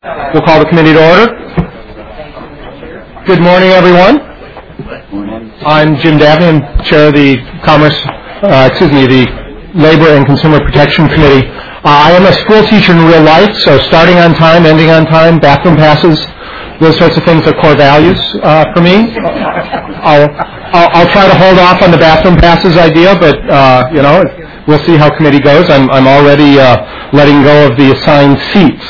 We'll call the committee to order. Good morning, everyone. I'm Jim Dabney. I'm chair of the the Labor and Consumer Protection Committee. I am a school teacher in real life, so starting on time, ending on time, bathroom passes, those sorts of things are core values for me. I'll try to hold off on the bathroom passes idea, but we'll see how committee goes. I'm already letting go of the assigned seats.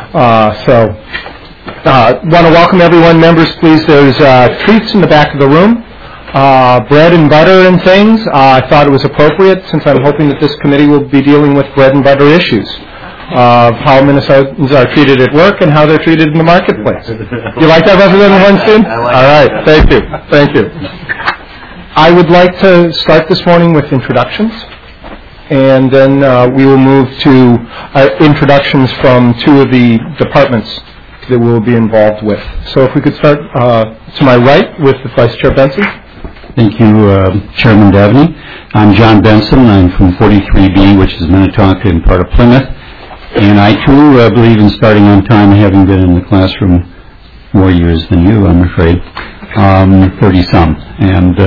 Want to welcome everyone. Members, please, there's treats in the back of the room, bread and butter and things. I thought it was appropriate, since I'm hoping that this committee will be dealing with bread and butter issues of how Minnesotans are treated at work and how they're treated in the marketplace. You like that, Representative Weinstein? All right, thank you. I would like to start this morning with introductions, and then we will move to introductions from two of the departments that we'll be involved with. So if we could start to my right with the Vice Chair Benson. Thank you, Chairman Dabney. I'm John Benson. I'm from 43B, which is Minnetonka and part of Plymouth. And I, too, believe in starting on time, having been in the classroom more years than you, I'm afraid, 30-some. And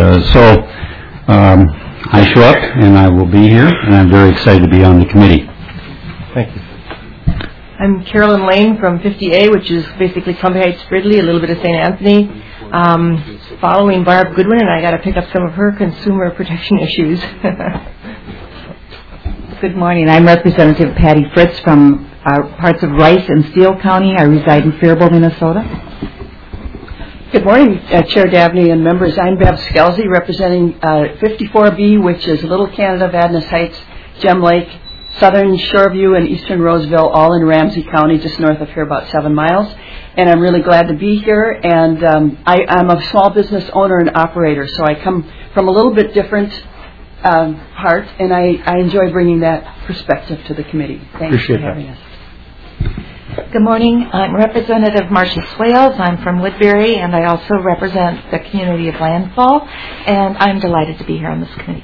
I show up, and I will be here, and I'm very excited to be on the committee. Thank you. I'm Carolyn Lane from 50A, which is basically Columbia Heights, Ridley, a little bit of St. Anthony. Following Barb Goodwin, and I got to pick up some of her consumer protection issues. Good morning. I'm Representative Patty Fritz from parts of Rice and Steele County. I reside in Faribault, Minnesota. Good morning, Chair Dabney and members. I'm Bev Skelzy, representing 54B, which is Little Canada, Vadnais Heights, Gem Lake, Southern Shoreview, and Eastern Roseville, all in Ramsey County, just north of here, about 7 miles. And I'm really glad to be here. And I'm a small business owner and operator, so I come from a little bit different part, and I enjoy bringing that perspective to the committee. Thanks for having us. Good morning. I'm Representative Marcia Swales. I'm from Woodbury, and I also represent the community of Landfall, and I'm delighted to be here on this committee.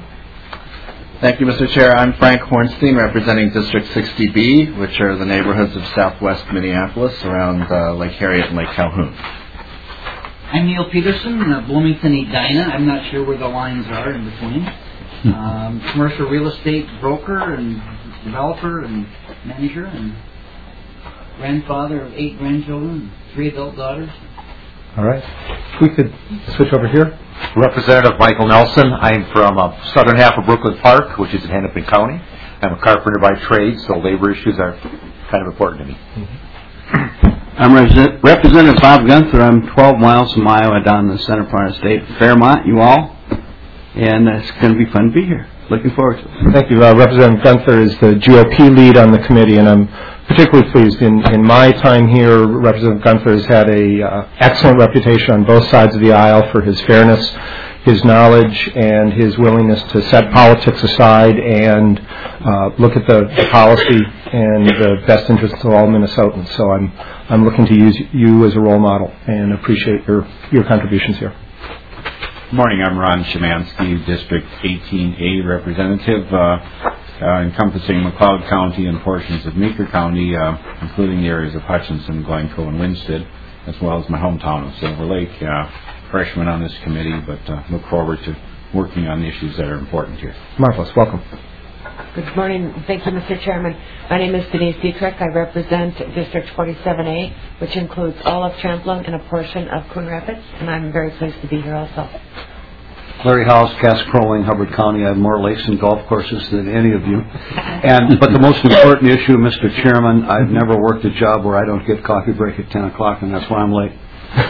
Thank you, Mr. Chair. I'm Frank Hornstein, representing District 60B, which are the neighborhoods of southwest Minneapolis around Lake Harriet and Lake Calhoun. I'm Neil Peterson, Bloomington, Edina. I'm not sure where the lines are in between. Commercial real estate broker and developer and manager and grandfather of 8 grandchildren and 3 adult daughters. All right. If we could switch over here. Representative Michael Nelson. I'm from southern half of Brooklyn Park, which is in Hennepin County. I'm a carpenter by trade, so labor issues are kind of important to me. Mm-hmm. I'm Representative Bob Gunther. I'm 12 miles from Iowa down in the center part of the state, Fairmont, you all. And it's going to be fun to be here. Looking forward to it. Thank you. Representative Gunther is the GOP lead on the committee, and I'm particularly pleased. In my time here, Representative Gunther has had a excellent reputation on both sides of the aisle for his fairness, his knowledge, and his willingness to set politics aside and look at the policy and the best interests of all Minnesotans. So I'm looking to use you as a role model and appreciate your contributions here. Good morning. I'm Ron Szymanski, District 18A representative, encompassing McLeod County and portions of Meeker County, including the areas of Hutchinson, Glencoe, and Winsted, as well as my hometown of Silver Lake. Freshman on this committee, but look forward to working on the issues that are important here. Marvelous. Welcome. Good morning. Thank you, Mr. Chairman. My name is Denise Dietrich. I represent District 47A, which includes all of Champlin and a portion of Coon Rapids, and I'm very pleased to be here also. Larry House, Cass-Crowing, Hubbard County. I have more lakes and golf courses than any of you. But the most important issue, Mr. Chairman, I've never worked a job where I don't get coffee break at 10 o'clock, and that's why I'm late.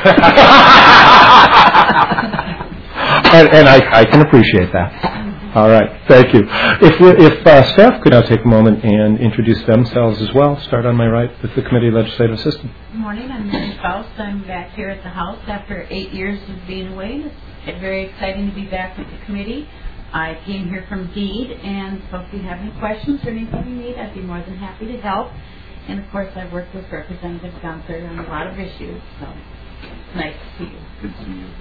and I can appreciate that. All right, thank you. If staff could now take a moment and introduce themselves as well. Start on my right with the Committee Legislative Assistant. Good morning, I'm Mary Faust. I'm back here at the House after 8 years of being away. It's very exciting to be back with the committee. I came here from Deed, and so if you have any questions or anything you need, I'd be more than happy to help. And of course, I've worked with Representative Gunther on a lot of issues, so it's nice to see you. Good to see you.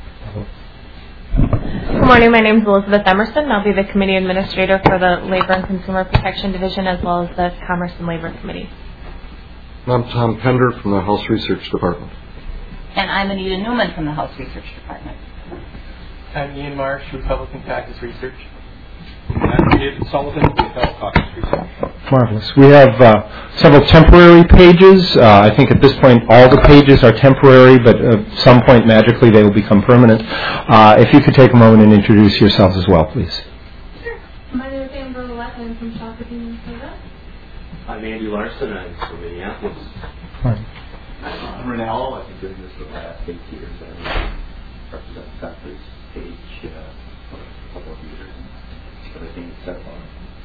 Good morning. My name is Elizabeth Emerson. I'll be the Committee Administrator for the Labor and Consumer Protection Division as well as the Commerce and Labor Committee. I'm Tom Pender from the House Research Department. And I'm Anita Newman from the House Research Department. I'm Ian Marsh, Republican Caucus Research. And I'm David Sullivan, with Health Caucus Research. Marvelous. We have several temporary pages. I think at this point all the pages are temporary, but at some point magically they will become permanent. If you could take a moment and introduce yourselves as well, please. Sure. My name is Amber Willett. I'm from Shakopee, Minnesota. I'm Andy Larson. I'm from Minneapolis. Right. I'm Renell. I've been doing this for the past 8 years. I represent Seth's page for a couple of years. But I think it's set on.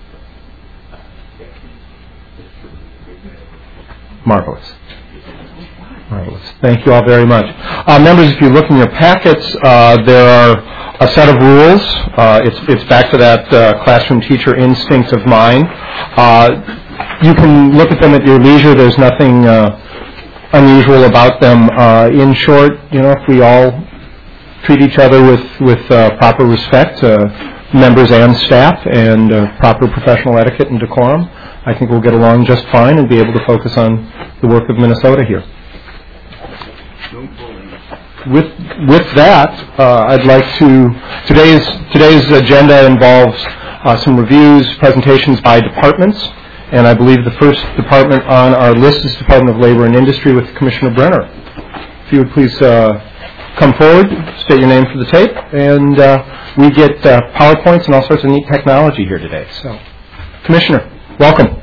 Marvelous. Marvelous. Thank you all very much. Members, if you look in your packets, there are a set of rules. It's back to that classroom teacher instinct of mine. You can look at them at your leisure. There's nothing unusual about them. In short, if we all treat each other with proper respect, members and staff, and proper professional etiquette and decorum, I think we'll get along just fine and be able to focus on the work of Minnesota here. With that, I'd like to. Today's agenda involves some reviews, presentations by departments, and I believe the first department on our list is Department of Labor and Industry with Commissioner Brenner. If you would please come forward, state your name for the tape, and we get PowerPoints and all sorts of neat technology here today. So, Commissioner, welcome.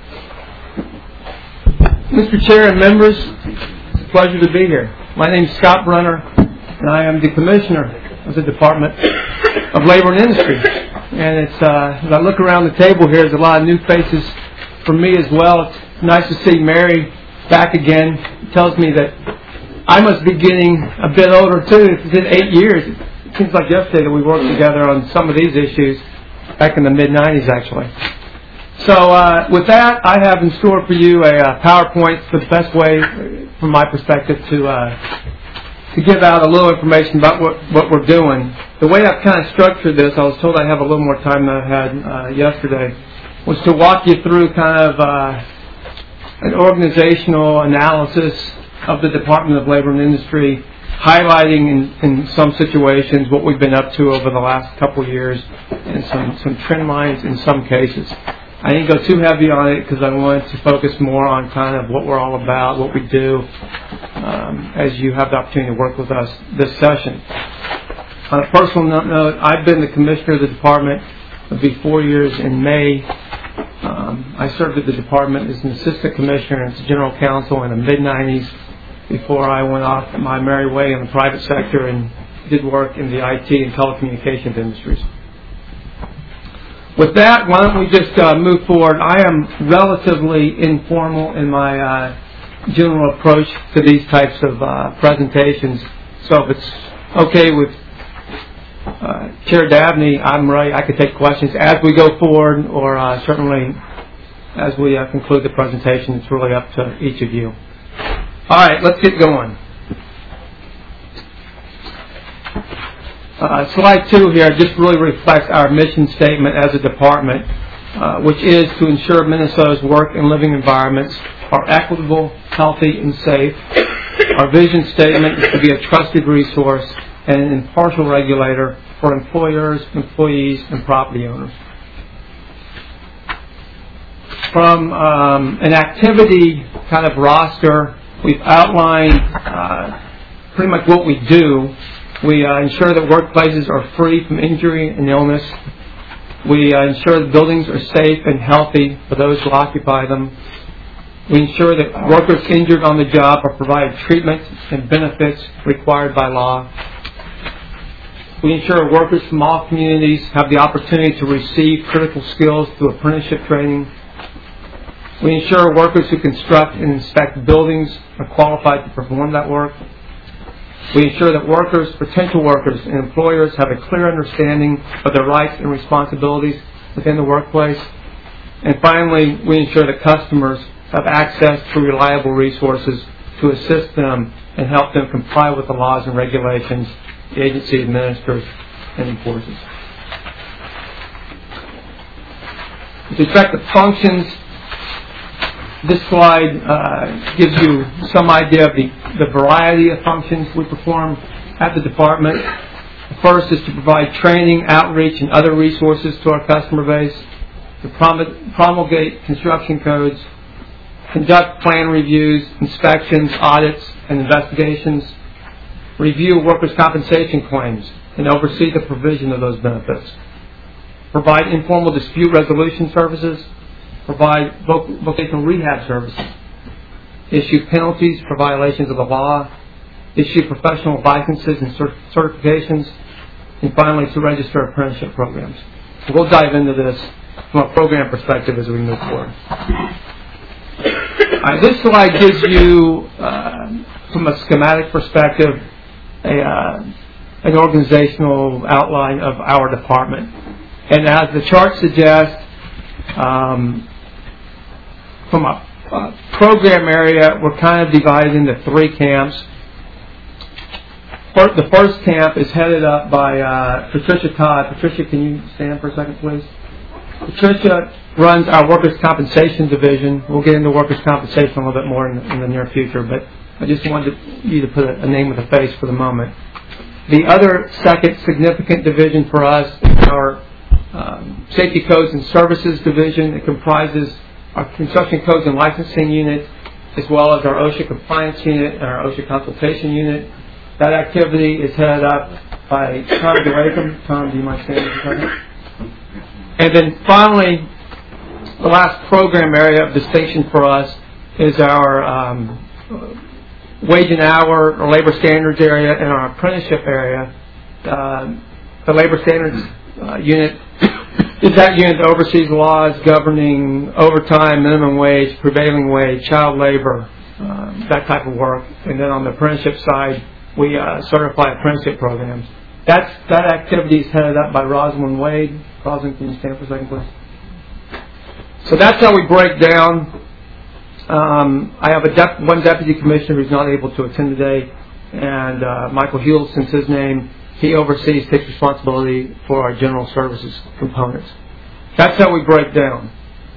Mr. Chair and members, it's a pleasure to be here. My name is Scott Brenner, and I am the Commissioner of the Department of Labor and Industry. And it's as I look around the table here, there's a lot of new faces for me as well. It's nice to see Mary back again. It tells me that I must be getting a bit older too. It's been 8 years. It seems like yesterday that we worked together on some of these issues back in the mid-'90s, actually. So with that, I have in store for you a PowerPoint, the best way, from my perspective, to give out a little information about what we're doing. The way I've kind of structured this, I was told I'd have a little more time than I had yesterday, was to walk you through kind of an organizational analysis of the Department of Labor and Industry, highlighting in some situations what we've been up to over the last couple of years, and some trend lines in some cases. I didn't go too heavy on it because I wanted to focus more on kind of what we're all about, what we do, as you have the opportunity to work with us this session. On a personal note, I've been the commissioner of the department. It'll be 4 years in May. I served at the department as an assistant commissioner and as general counsel in the mid-'90s before I went off my merry way in the private sector and did work in the IT and telecommunications industries. With that, why don't we just move forward. I am relatively informal in my general approach to these types of presentations. So if it's okay with Chair Dabney, I'm ready. I could take questions as we go forward, or certainly as we conclude the presentation. It's really up to each of you. All right, let's get going. Slide 2 here just really reflects our mission statement as a department, which is to ensure Minnesota's work and living environments are equitable, healthy, and safe. Our vision statement is to be a trusted resource and an impartial regulator for employers, employees, and property owners. From an activity kind of roster, we've outlined pretty much what we do. We ensure that workplaces are free from injury and illness. We ensure that buildings are safe and healthy for those who occupy them. We ensure that workers injured on the job are provided treatment and benefits required by law. We ensure workers from all communities have the opportunity to receive critical skills through apprenticeship training. We ensure workers who construct and inspect buildings are qualified to perform that work. We ensure that workers, potential workers, and employers have a clear understanding of their rights and responsibilities within the workplace. And finally, we ensure that customers have access to reliable resources to assist them and help them comply with the laws and regulations the agency administers and enforces. With respect to functions, This slide gives you some idea of the variety of functions we perform at the department. The first is to provide training, outreach, and other resources to our customer base, to promulgate construction codes, conduct plan reviews, inspections, audits, and investigations, review workers' compensation claims, and oversee the provision of those benefits, provide informal dispute resolution services, provide vocational rehab services, issue penalties for violations of the law, issue professional licenses and certifications, and finally to register apprenticeship programs. So we'll dive into this from a program perspective as we move forward. This slide gives you, from a schematic perspective, an organizational outline of our department. And as the chart suggests, from a program area, we're kind of divided into three camps. The first camp is headed up by Patricia Todd. Patricia, can you stand for a second, please? Patricia runs our workers' compensation division. We'll get into workers' compensation a little bit more in the near future, but I just wanted you to put a name with a face for the moment. The other second significant division for us is our Safety Codes and Services division. It comprises our Construction Codes and Licensing unit, as well as our OSHA Compliance unit and our OSHA Consultation unit. That activity is headed up by Tom DeRacum. Tom, do you mind standing for a second? And then finally, the last program area of distinction for us is our wage and hour or labor standards area and our apprenticeship area. The labor standards unit is that unit that oversees laws governing overtime, minimum wage, prevailing wage, child labor, that type of work. And then on the apprenticeship side, we certify apprenticeship programs. That activity is headed up by Rosalind Wade. Rosalind, can you stand for a second, please? So that's how we break down. I have one deputy commissioner who's not able to attend today, and Michael Hewell, since his name, he oversees, takes responsibility for our general services components. That's how we break down.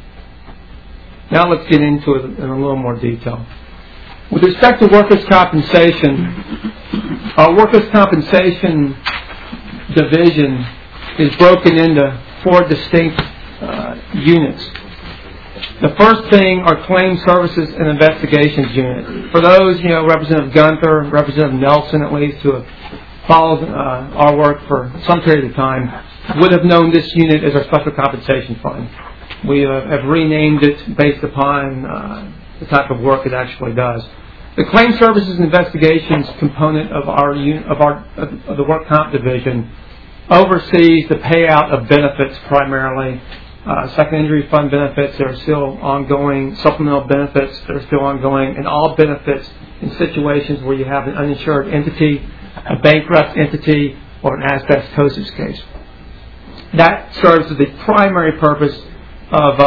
Now let's get into it in a little more detail. With respect to workers' compensation, our workers' compensation division is broken into four distinct units. The first thing are Claim Services and Investigations unit. For those, Representative Gunther, Representative Nelson at least, who have followed our work for some period of time, would have known this unit as our Special Compensation Fund. We have renamed it based upon the type of work it actually does. The Claim Services and Investigations component of the Work Comp division oversees the payout of benefits primarily. Second injury fund benefits that are still ongoing, supplemental benefits that are still ongoing, and all benefits in situations where you have an uninsured entity, a bankrupt entity, or an asbestosis case. That serves as the primary purpose of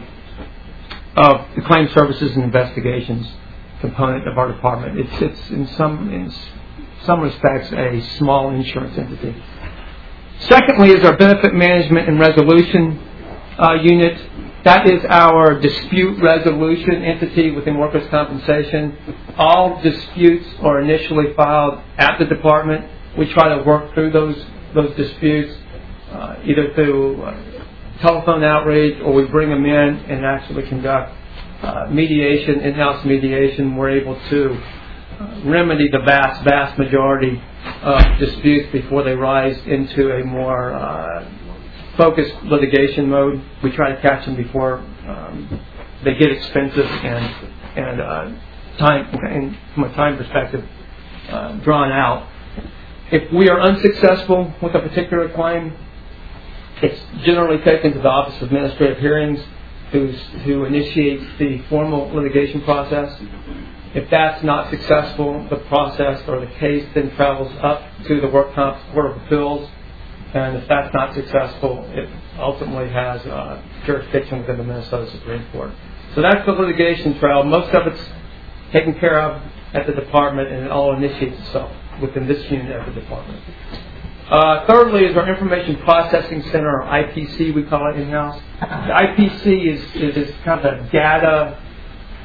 the Claim Services and Investigations component of our department. It's in some respects a small insurance entity. Secondly is our Benefit Management and Resolution unit. That is our dispute resolution entity within workers' compensation. All disputes are initially filed at the department. We try to work through those disputes either through telephone outreach, or we bring them in and actually conduct mediation, in-house mediation. We're able to remedy the vast majority of disputes before they rise into a more focused litigation mode. We try to catch them before they get expensive and from a time perspective, drawn out. If we are unsuccessful with a particular claim, it's generally taken to the Office of Administrative Hearings, who initiates the formal litigation process. If that's not successful, the process or the case then travels up to the Work Comp Court of Appeals, and if that's not successful, it ultimately has jurisdiction within the Minnesota Supreme Court. So that's the litigation trail. Most of it's taken care of at the department, and it all initiates itself within this unit of the department. Thirdly is our Information Processing Center, or IPC, we call it in-house. The IPC is kind of a data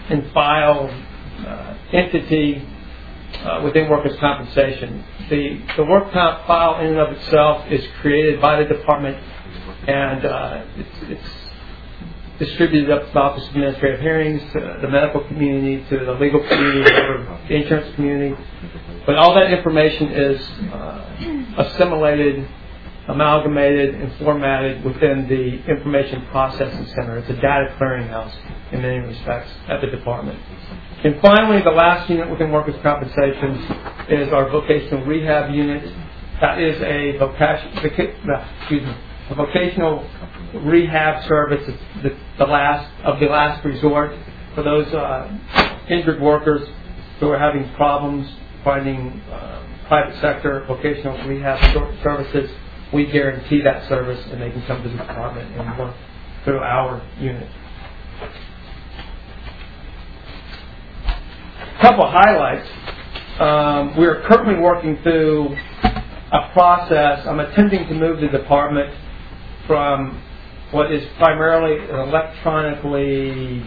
and file entity within workers' compensation. The work comp file in and of itself is created by the department, and it's distributed up to the Office of Administrative Hearings, to the medical community, to the legal community, the insurance community. But all that information is assimilated, amalgamated, and formatted within the Information Processing Center. It's a data clearinghouse in many respects at the department. And finally, the last unit within workers' compensation is our vocational rehab unit. That is a vocational rehab service. It's the last resort for those injured workers who are having problems finding private sector vocational rehab services. We guarantee that service, and they can come to the department and work through our unit. A couple of highlights. We are currently working through a process. I'm attempting to move the department from what is primarily an electronically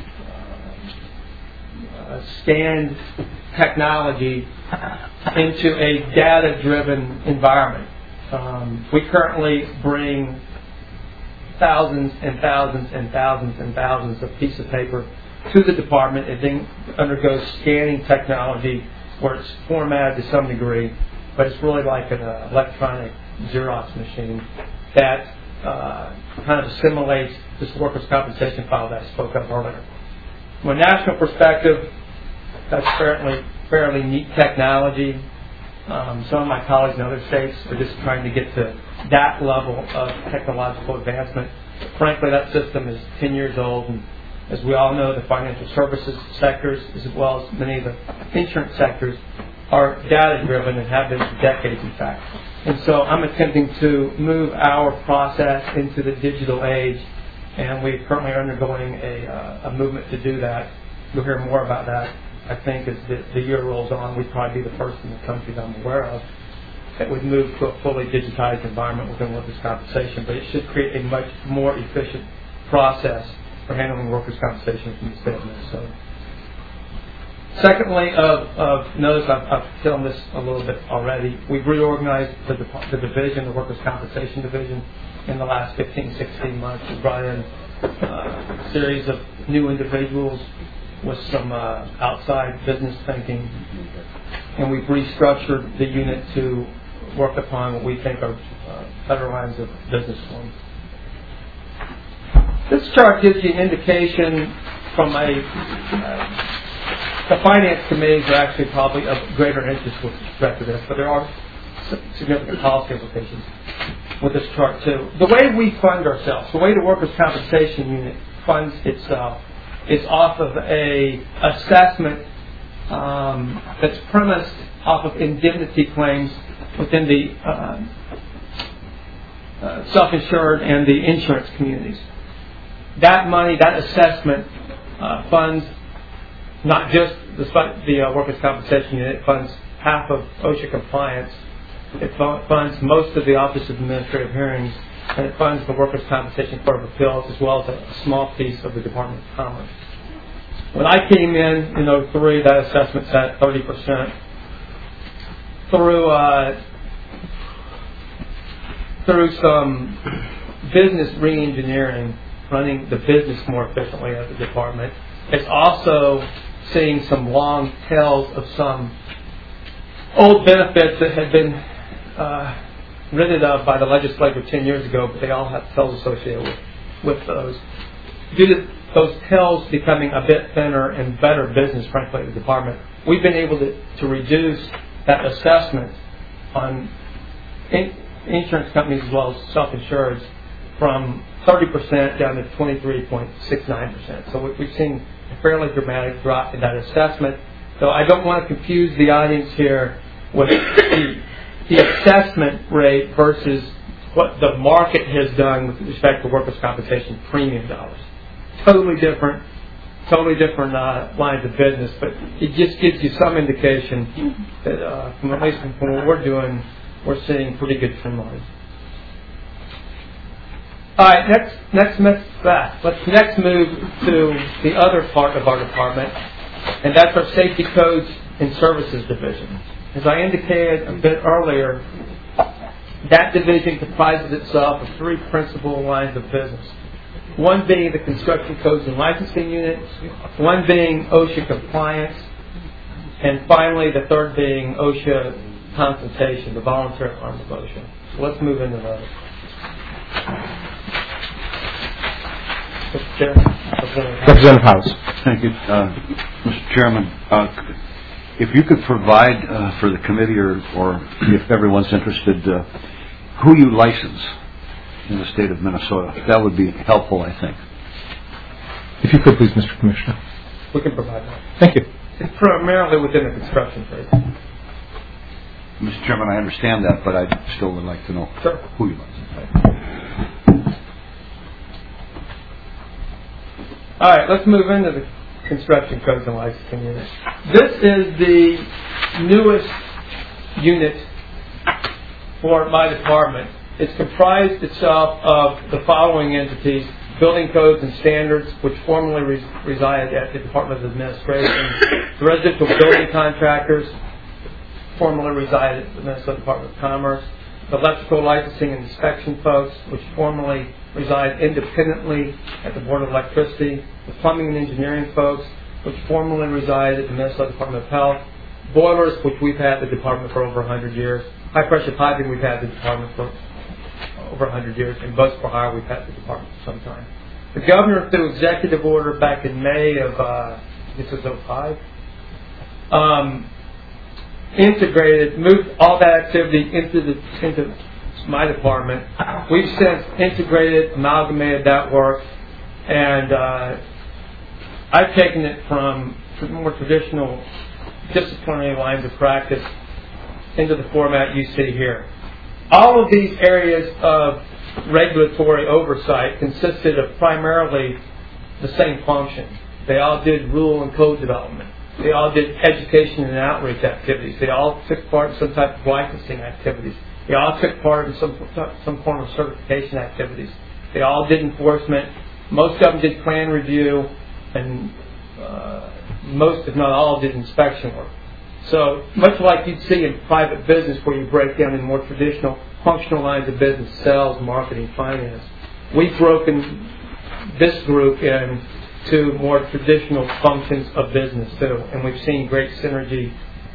scanned technology into a data-driven environment. We currently bring thousands and thousands and thousands and thousands of pieces of paper to the department. It then undergoes scanning technology where it's formatted to some degree, but it's really like an electronic Xerox machine that kind of assimilates this workers' compensation file that I spoke of earlier. From a national perspective, that's fairly neat technology. Some of my colleagues in other states are just trying to get to that level of technological advancement. Frankly, that system is 10 years old, and as we all know, the financial services sectors, as well as many of the insurance sectors, are data-driven and have been for decades, in fact. And so I'm attempting to move our process into the digital age, and we currently are undergoing a movement to do that. You'll hear more about that, I think, as the year rolls on. We'd probably be the first in the country that I'm aware of that would move to a fully digitized environment within workers' compensation, but it should create a much more efficient process for handling workers' compensation from the state of Minnesota. Secondly, of notice, I've hit on this a little bit already, we've reorganized the division, the workers' compensation division, in the last 15, 16 months. We brought in a series of new individuals with some outside business thinking, and we've restructured the unit to work upon what we think are better lines of business form. This chart gives you an indication from the finance committees are actually probably of greater interest with respect to this, but there are significant policy implications with this chart too. The way we fund ourselves, the way the workers' compensation unit funds itself, is off of a assessment that's premised off of indemnity claims within the self-insured and the insurance communities. That money, that assessment, funds not just the workers' compensation unit. It funds half of OSHA compliance. It funds most of the Office of Administrative Hearings, and it funds the Workers' Compensation Court of Appeals, as well as a small piece of the Department of Commerce. When I came in 2003, that assessment sat at 30%. Through some business re-engineering, running the business more efficiently at the department, it's also seeing some long tails of some old benefits that had been rid of by the legislature 10 years ago, but they all have tails associated with those. Due to those tails becoming a bit thinner and better business, frankly, at the department, we've been able to reduce that assessment on insurance companies as well as self-insureds from 30% down to 23.69%. So we've seen a fairly dramatic drop in that assessment. So I don't want to confuse the audience here with the assessment rate versus what the market has done with respect to workers' compensation premium dollars. Totally different lines of business, but it just gives you some indication that at least from what we're doing, we're seeing pretty good trend lines. All right, let's next move to the other part of our department, and that's our Safety Codes and Services Division. As I indicated a bit earlier, that division comprises itself of three principal lines of business. One being the Construction Codes and Licensing Unit, one being OSHA compliance, and finally the third being OSHA consultation, the voluntary arm of OSHA. So let's move into those. Mr. Chairman. Representative House. Thank you, Mr. Chairman. If you could provide for the committee, or if everyone's interested, who you license in the state of Minnesota, that would be helpful, I think. If you could, please, Mr. Commissioner. We can provide that. Thank you. It's primarily within the construction phase. Mr. Chairman, I understand that, but I still would like to know who you license. All right, let's move into the Construction Codes and Licensing Unit. This is the newest unit for my department. It's comprised itself of the following entities: Building Codes and Standards, which formerly resided at the Department of Administration; the Residential Building Contractors, formerly resided at the Minnesota Department of Commerce; the Electrical Licensing and Inspection folks, which formerly reside independently at the Board of Electricity; the Plumbing and Engineering folks, which formerly reside at the Minnesota Department of Health; boilers, which we've had at the department for over 100 years; high pressure piping, we've had at the department for over 100 years; and bus for hire, we've had at the department for some time. The governor, through executive order back in May of, this was 05, moved all that activity into my department. We've since integrated, amalgamated that work, and I've taken it from more traditional disciplinary lines of practice into the format you see here. All of these areas of regulatory oversight consisted of primarily the same function. They all did rule and code development. They all did education and outreach activities. They all took part in some type of licensing activities. They all took part in some form of certification activities. They all did enforcement. Most of them did plan review, and most, if not all, did inspection work. So much like you'd see in private business, where you break down in more traditional functional lines of business, sales, marketing, finance, we've broken this group into more traditional functions of business too, and we've seen great synergy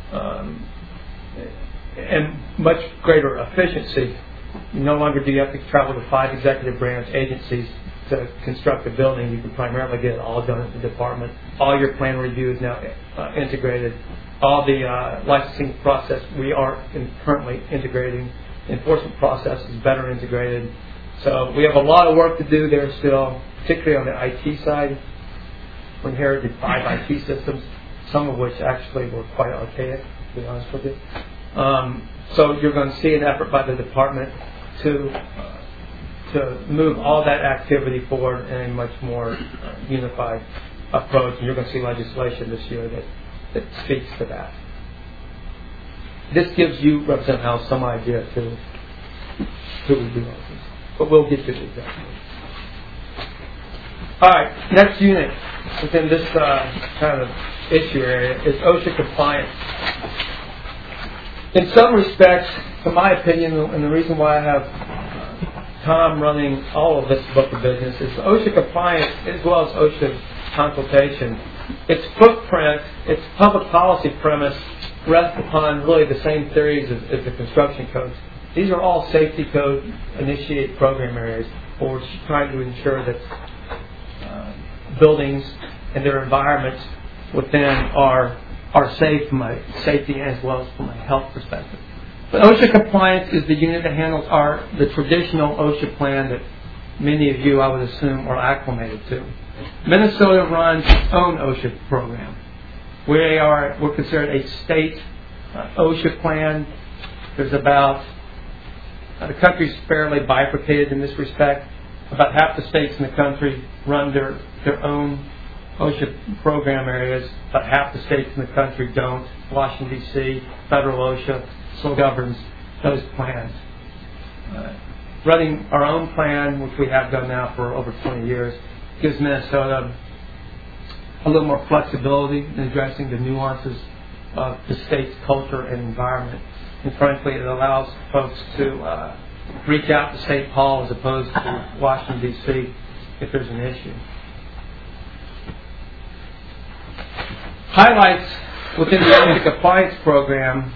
and much greater efficiency. No longer do you have to travel to 5 executive branch agencies to construct a building. You can primarily get it all done at the department. All your plan review is now integrated. All the licensing process we are currently integrating. Enforcement process is better integrated. So we have a lot of work to do there still, particularly on the IT side. We inherited 5 IT systems, some of which actually were quite archaic, to be honest with you. So you're going to see an effort by the department to move all that activity forward in a much more unified approach. And you're going to see legislation this year that speaks to that. This gives you, Representative House, some idea to who we do all this. But we'll get to the exact. All right, next unit within this kind of issue area is OSHA compliance. In some respects, to my opinion, and the reason why I have Tom running all of this book of business, is OSHA compliance as well as OSHA consultation. Its footprint, its public policy premise rests upon really the same theories as the construction codes. These are all safety code initiated program areas where we're trying to ensure that buildings and their environments within are safe from a safety as well as from a health perspective. But OSHA compliance is the unit that handles the traditional OSHA plan that many of you, I would assume, are acclimated to. Minnesota runs its own OSHA program. We're considered a state OSHA plan. There's the country's fairly bifurcated in this respect. About half the states in the country run their own OSHA program areas. About half the states in the country don't. Washington, D.C., federal OSHA still governs those plans. running our own plan, which we have done now for over 20 years, gives Minnesota a little more flexibility in addressing the nuances of the state's culture and environment. And frankly, it allows folks to reach out to St. Paul as opposed to Washington, D.C. if there's an issue. Highlights within the OSHA compliance program.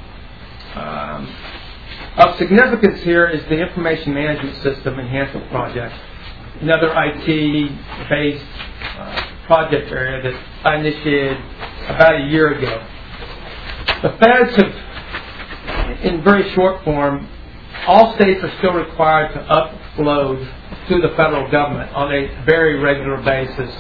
Of significance here is the Information Management System Enhancement Project, another IT-based project area that I initiated about a year ago. The feds have, in very short form, all states are still required to upload to the federal government on a very regular basis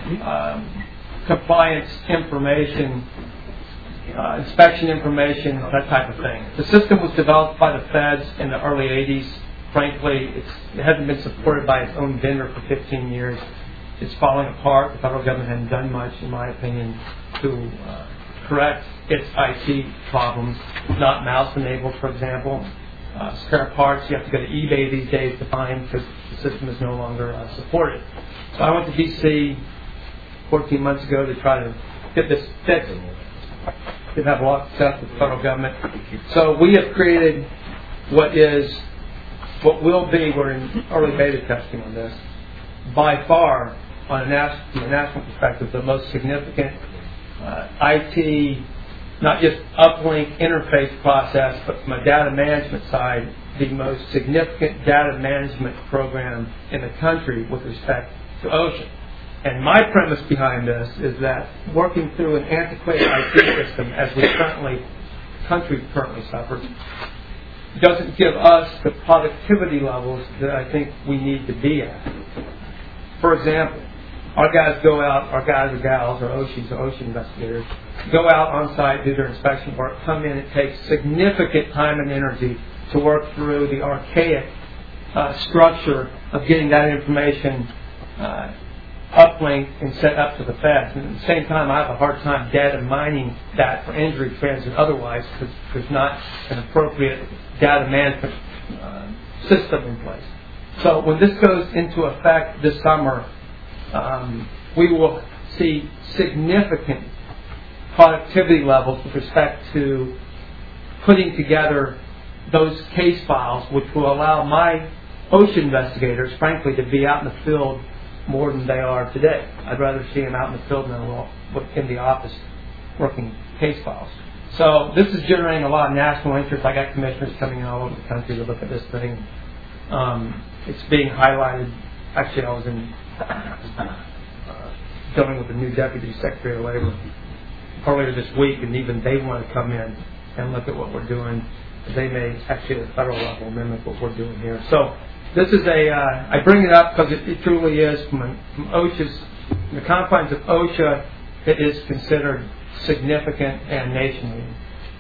compliance information, inspection information, that type of thing. The system was developed by the feds in the early 80s. Frankly, it hasn't been supported by its own vendor for 15 years. It's falling apart. The federal government hasn't done much, in my opinion, to correct its IT problems. It's not mouse-enabled, for example. Spare parts you have to go to eBay these days to find because the system is no longer supported. So I went to D.C. 14 months ago to try to get this fixed. Didn't have a lot of success with the federal government. So we have created what will be, we're in early beta testing on this, by far, from a national perspective, the most significant IT, not just uplink interface process, but from a data management side, the most significant data management program in the country with respect to OSHA. And my premise behind this is that working through an antiquated IT system, as the country currently suffers, doesn't give us the productivity levels that I think we need to be at. For example, our guys go out, our guys or gals, or OSHA investigators, go out on site, do their inspection work, come in, it takes significant time and energy to work through the archaic structure of getting that information uplinked and set up to the feds. And at the same time, I have a hard time data mining that for injury trends and otherwise because there's not an appropriate data management system in place. So when this goes into effect this summer, we will see significant productivity levels with respect to putting together those case files, which will allow my OSHA investigators, frankly, to be out in the field more than they are today. I'd rather see them out in the field than in the office working case files. So this is generating a lot of national interest. I got commissioners coming in all over the country to look at this thing. It's being highlighted. Actually, I was dealing with the new Deputy Secretary of Labor earlier this week, and even they want to come in and look at what we're doing. They may actually at the federal level mimic what we're doing here. So this is I bring it up because it truly is from OSHA's, the confines of OSHA, it is considered significant and nation-leading.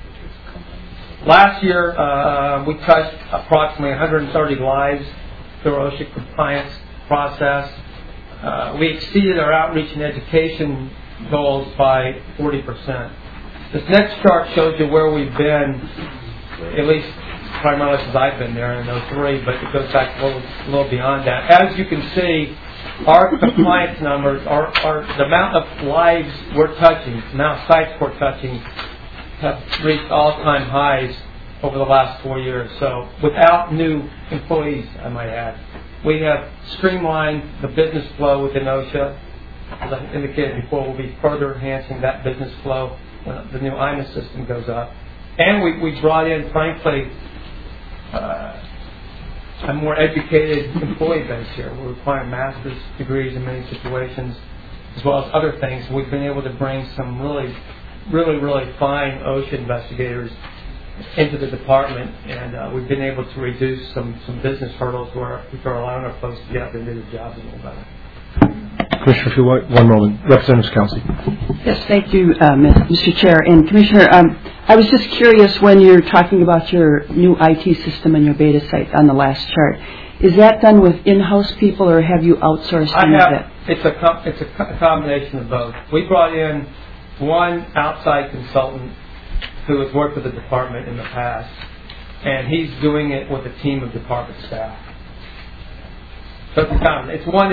Last year, we touched approximately 130 lives through our OSHA compliance process. We exceeded our outreach and education goals by 40%. This next chart shows you where we've been, at least primarily since I've been there in 2003, but it goes back a little beyond that. As you can see, our compliance numbers, the amount of lives we're touching, the amount of sites we're touching, have reached all-time highs over the last 4 years. So without new employees, I might add. We have streamlined the business flow within OSHA. As I indicated before, we'll be further enhancing that business flow when the new IMAS system goes up. And we brought in, frankly, a more educated employee base here. We're requiring master's degrees in many situations, as well as other things. We've been able to bring some really fine OSHA investigators into the department, and we've been able to reduce some business hurdles which are allowing our folks to get out there and do their jobs a little better. Commissioner, if you want, one moment. Representative Scalzi. Yes, thank you, Mr. Chair. And Commissioner, I was just curious when you're talking about your new IT system and your beta site on the last chart. Is that done with in-house people, or have you outsourced any of it? It's a combination of both. We brought in one outside consultant who has worked with the department in the past, and he's doing it with a team of department staff. So it's common. It's one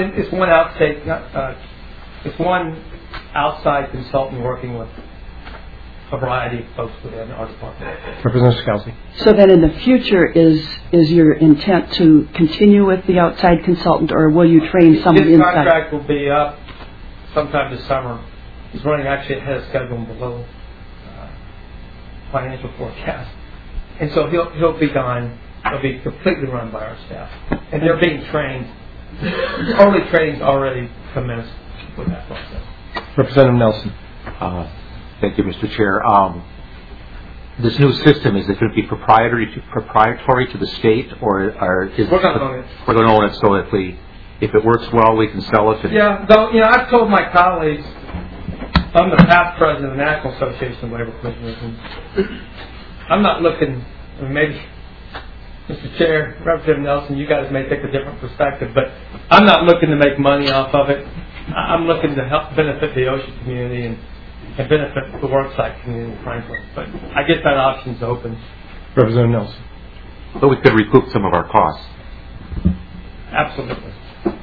outside consultant working with a variety of folks within our department. Representative Scalzi. So then in the future, is your intent to continue with the outside consultant, or will you train someone His inside? contract will be up sometime this summer. He's running actually ahead of schedule and below financial forecast. And so he'll be gone. He'll be completely run by our staff. And they're being trained. Early training's already commenced with that process. Representative Nelson. Thank you, Mr. Chair. This new system, is it going to be proprietary to the state, or is we're going to own it? We're going to own it, so if it works well, we can sell it. Yeah, though, I've told my colleagues, I'm the past president of the National Association of Labor Commissioners, and I'm not looking, maybe, Mr. Chair, Representative Nelson, you guys may take a different perspective, but I'm not looking to make money off of it. I'm looking to help benefit the OSHA community and benefit the worksite community, frankly. But I guess that option's open. Representative Nelson. So we could recoup some of our costs. Absolutely.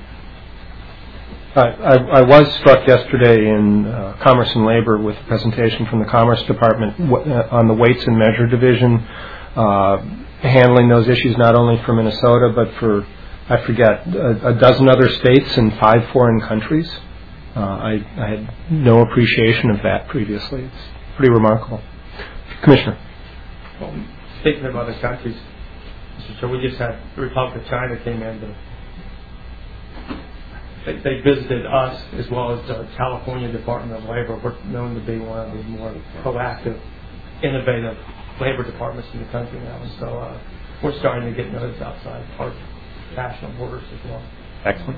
I was struck yesterday in Commerce and Labor with a presentation from the Commerce Department on the Weights and Measure Division, handling those issues not only for Minnesota but for, I forget, a dozen other states and 5 foreign countries. I had no appreciation of that previously. It's pretty remarkable. Commissioner. Well, speaking of other countries, Mr. Chair, we just had the Republic of China came in. They visited us as well as the California Department of Labor. We're known to be one of the more proactive, innovative labor departments in the country now. And so we're starting to get noticed outside our national borders as well. Excellent.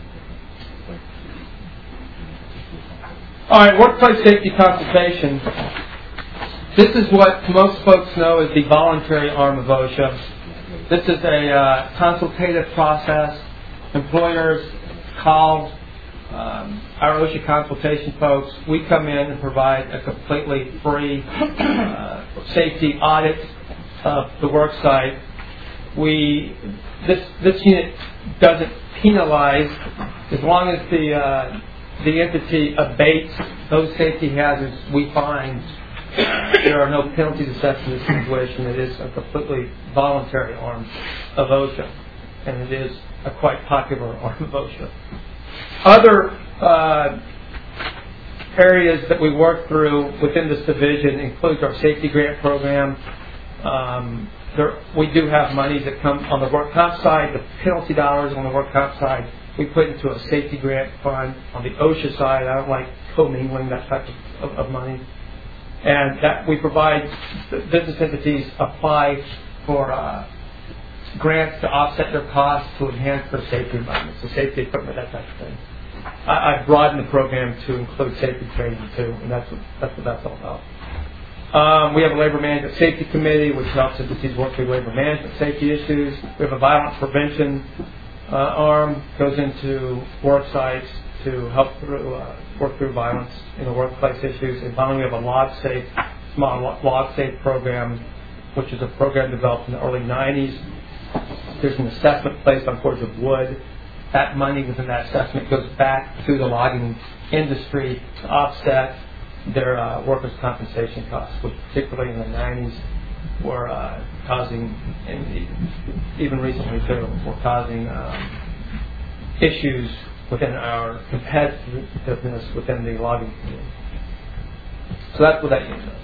All right, workplace safety consultation. This is what most folks know as the voluntary arm of OSHA. This is a consultative process. Employers call our OSHA consultation folks. We come in and provide a completely free safety audit of the work site. This unit doesn't penalize as long as the entity abates those safety hazards we find. There are no penalties assessed in this situation. It is a completely voluntary arm of OSHA, and it is a quite popular arm of OSHA. Other areas that we work through within this division includes our safety grant program. We do have monies that come on the work comp side, the penalty dollars on the work comp side, we put into a safety grant fund. On the OSHA side, I don't like commingling that type of money. And that we provide, business entities apply for grants to offset their costs to enhance their safety environments, so safety equipment, that type of thing. I've broadened the program to include safety training too, and that's what that's all about. We have a labor management safety committee, which helps entities work through labor management safety issues. We have a violence prevention arm, goes into work sites to help work through violence in the workplace issues. And finally, we have a small log safe program, which is a program developed in the early 90s. There's an assessment placed on cords of wood. That money within that assessment goes back to the logging industry to offset their workers' compensation costs, which particularly in the 90s were causing, and even recently too, were causing issues within our competitiveness within the logging community. So that's what that unit does.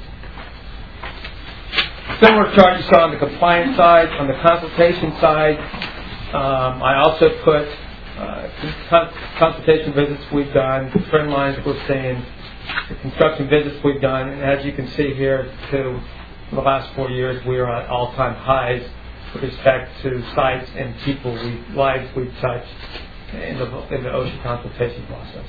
Similar chart you saw on the compliance side. On the consultation side, I also put consultation visits we've done, trend lines we're seeing, the construction visits we've done, and as you can see here, too, for the last 4 years, we are at all-time highs with respect to sites and lives we've touched in the OSHA consultation process.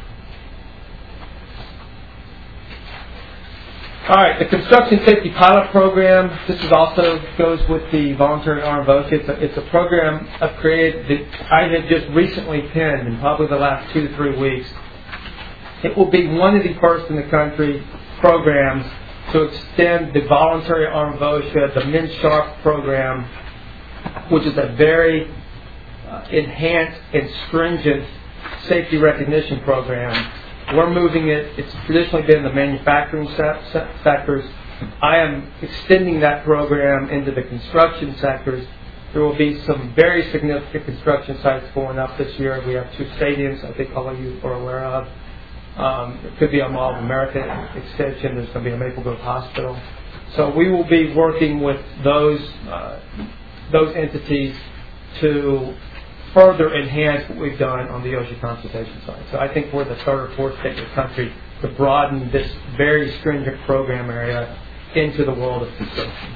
All right, the construction safety pilot program. This is also goes with the voluntary arm of OSHA. It's a program I've created that I have just recently penned in probably the last 2 to 3 weeks. It will be one of the first in the country programs to extend the voluntary arm of OSHA, the MnSHARP program, which is a very enhanced and stringent safety recognition program. We're moving it. It's traditionally been the manufacturing sectors. I am extending that program into the construction sectors. There will be some very significant construction sites going up this year. We have 2 stadiums I think all of you are aware of. It could be a Mall of America extension. There's going to be a Maple Grove Hospital. So we will be working with those entities to further enhance what we've done on the OSHA consultation side. So I think we're the 3rd or 4th state in the country to broaden this very stringent program area into the world of construction.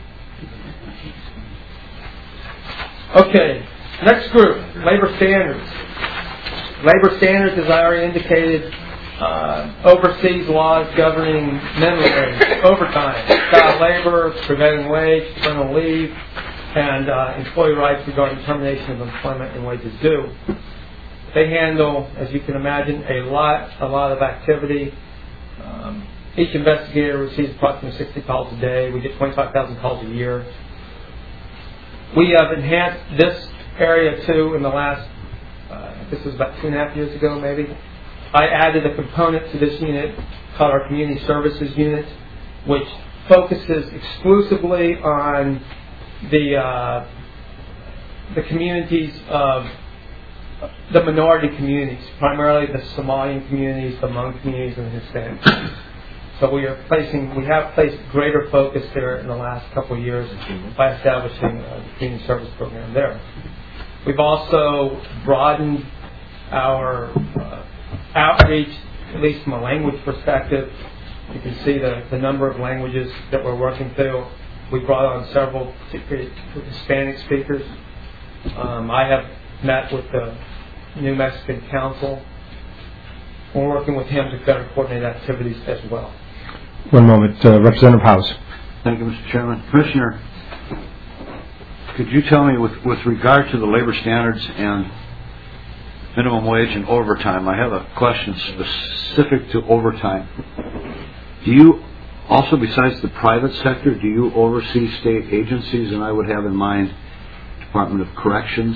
Okay, next group, labor standards. Labor standards, as I already indicated, oversees laws governing minimum wage, overtime, child labor, prevailing wage, parental leave, and employee rights regarding termination of employment and wages due. They handle, as you can imagine, a lot of activity. Each investigator receives approximately 60 calls a day. We get 25,000 calls a year. We have enhanced this area too in the last, this was about 2.5 years ago maybe. I added a component to this unit called our Community Services Unit, which focuses exclusively on the communities of the minority communities, primarily the Somalian communities, the Hmong communities, and the Hispanic communities. So we have placed greater focus there in the last couple of years by establishing the community service program there. We've also broadened our outreach, at least from a language perspective. You can see the number of languages that we're working through. We brought on several, particularly Hispanic speakers. I have met with the New Mexican Council. We're working with him to better coordinate activities as well. One moment, Representative House. Thank you, Mr. Chairman. Commissioner, could you tell me, with regard to the labor standards and minimum wage and overtime, I have a question specific to overtime. Do you also, besides the private sector, do you oversee state agencies? And I would have in mind Department of Corrections,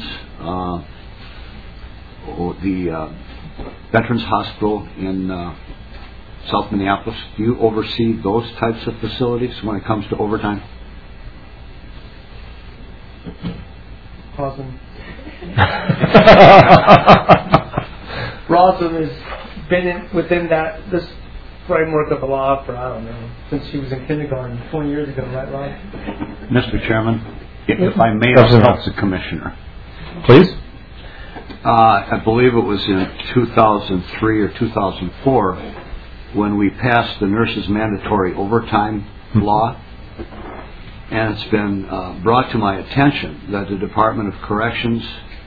or the Veterans Hospital in South Minneapolis. Do you oversee those types of facilities when it comes to overtime? Awesome. Roslyn has been within this framework of the law for, I don't know, since she was in kindergarten 20 years ago, right, Rod? Mr. Chairman, if I may help the Commissioner. Please. I believe it was in 2003 or 2004 when we passed the nurses' mandatory overtime law. And it's been brought to my attention that the Department of Corrections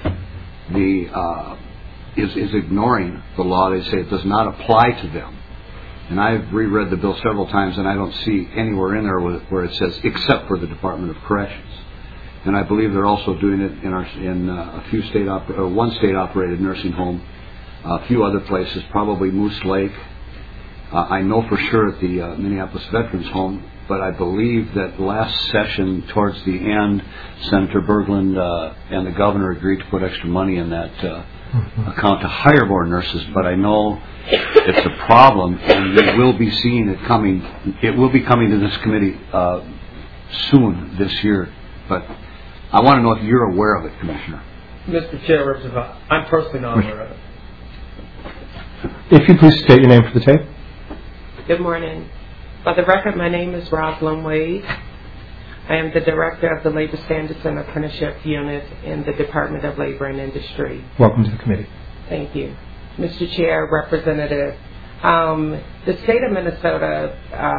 is ignoring the law. They say it does not apply to them. And I've reread the bill several times, and I don't see anywhere in there where it says except for the Department of Corrections. And I believe they're also doing it in a few one state-operated nursing home, a few other places, probably Moose Lake. I know for sure at the Minneapolis Veterans Home, but I believe that last session, towards the end, Senator Berglund and the governor agreed to put extra money in that account to hire more nurses. But I know it's a problem, and we will be seeing it coming. It will be coming to this committee soon this year. But I want to know if you're aware of it, Commissioner. Mr. Chair, Representative, I'm personally not aware of it. If you please state your name for the tape. Good morning. For the record, my name is Rosalind Wade. I am the Director of the Labor Standards and Apprenticeship Unit in the Department of Labor and Industry. Welcome to the committee. Thank you. Mr. Chair, Representative, the state of Minnesota,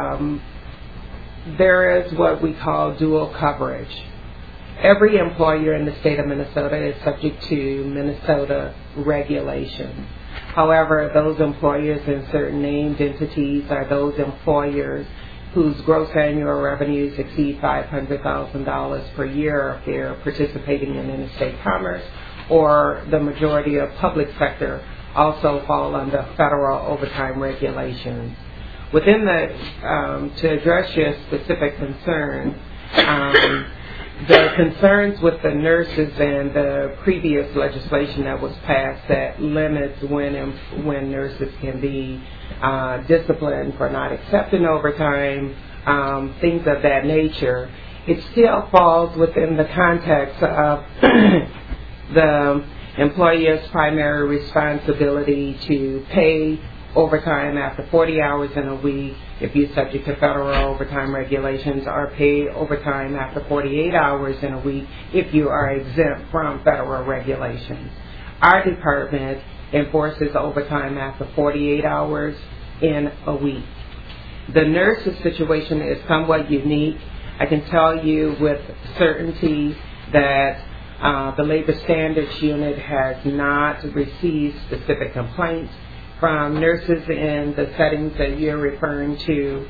there is what we call dual coverage. Every employer in the state of Minnesota is subject to Minnesota regulations. However, those employers in certain named entities are those employers whose gross annual revenues exceed $500,000 per year if they're participating in interstate commerce, or the majority of public sector also fall under federal overtime regulations. Within the, to address your specific concern, the concerns with the nurses and the previous legislation that was passed that limits when nurses can be disciplined for not accepting overtime, things of that nature, it still falls within the context of the employer's primary responsibility to pay overtime after 40 hours in a week if you're subject to federal overtime regulations, or pay overtime after 48 hours in a week if you are exempt from federal regulations. Our department enforces overtime after 48 hours in a week. The nurse's situation is somewhat unique. I can tell you with certainty that the Labor Standards Unit has not received specific complaints from nurses in the settings that you're referring to.